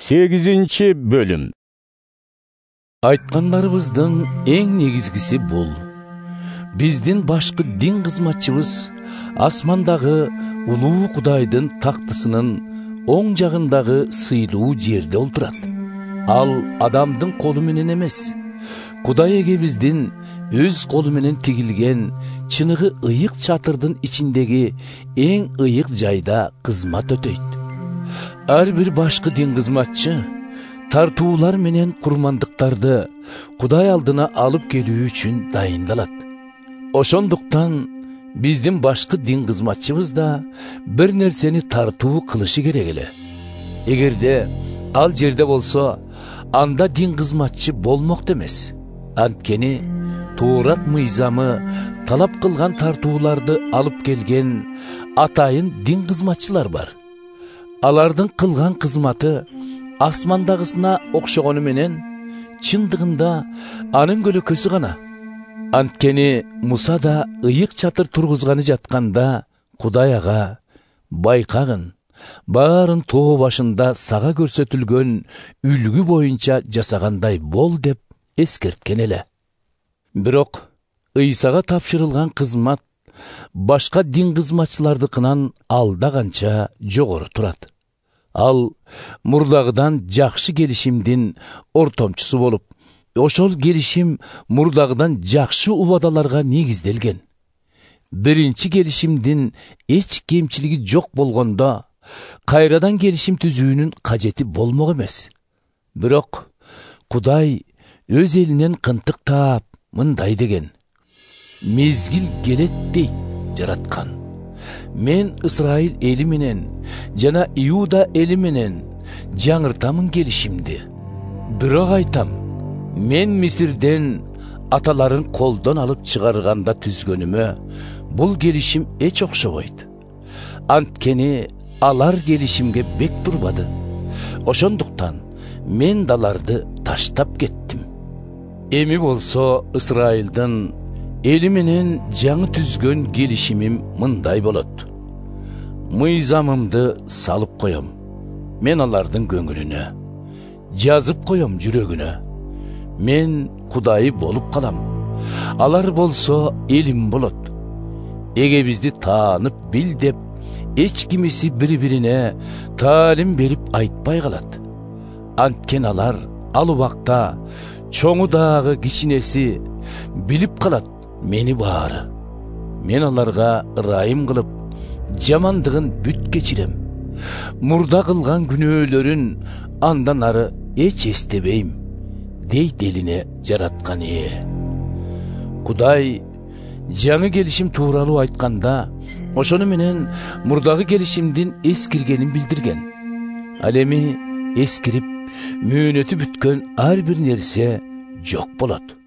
8-бөлүм. Айткандарыбыздын эң негизгиси бул: биздин башкы дин кызматчыбыз асмандагы улуу Кудайдын тактысынын оң жагындагы сыйлуу жерде олтурат. Ал адамдын колу менен эмес, Кудай эгебиздин өз колу менен тигилген чыныгы ыйык чатырдын ичиндеги эң ыйык жайда кызмат өтөйт. Ар бир башкы дин кызматчы тартуулар менен курмандыктарды Кудай алдына алып келүү үчүн дайындалат. Ошондуктан биздин башкы дин кызматчыбыз да бир нерсени тартуу кылышы керек эле. Эгерде ал жерде болсо, анда дин кызматчы болмок эмес. Анткени Туурат мыйзамы талап кылган тартууларды алып келген атайын дин кызматчылар бар. Алардын кылган кызматы асмандагысына окшогону менен чындыгында анын көлөкөсү гана. Анткени Муса да ыйык чатыр тургузганы жатканда Кудай ага: байкагын, баарын тоо башында сага көрсөтүлгөн үлгү боюнча жасагандай бол деп эскерткен эле. Бирок Ыйсага тапшырылган кызмат башка дин кызматчылардыкынан алда канча жогору турат. Ал мурдагыдан жакшы келишимдин ортомчусу болуп, ошол келишим мурдагыдан жакшы убадаларга негизделген. Биринчи келишимдин эч кемчилиги жок болгондо, кайрадан келишим түзүүнүн кажети болмок эмес. Бирок Кудай өз элинен кынтык таап мындай деген: мезгил келет дейт жараткан. Мен Исраил эли менен жана Иуда эли менен жаңыртамын келишимди. Бирок айтам, мен Мисирден аталарын колдон алып чыгарганда түзгөнүмө бул келишим эч окшобойт. Анткени алар келишимге бек турбады. Ошондуктан мен даларды таштап кеттим. Эми болсо Исраилдин эли менен жаңы түзгөн келишимим мындай болот: мыйзамымды салып коем мен алардын көңүлүнө, жазып коем жүрөгүнө. Мен Кудайы болуп калам, алар болсо элим болот. Эгебизди таанып бил деп эч кимиси бири-бирине таалим берип айтпай калат. Анткени алар ал убакта чоңу дагы кичинеси билип калат мени баары. Мен аларга ырайым кылып, жамандыгын бүт кечирем. Мурда кылган күнөөлөрүн андан ары эч эстебейм, дейт элине жараткан ээ. Кудай жаңы келишим тууралуу айтканда, ошону менен мурдагы келишимдин эскиргенин билдирген. Ал эми эскирип, мөөнөтү бүткөн ар бир нерсе жок болот.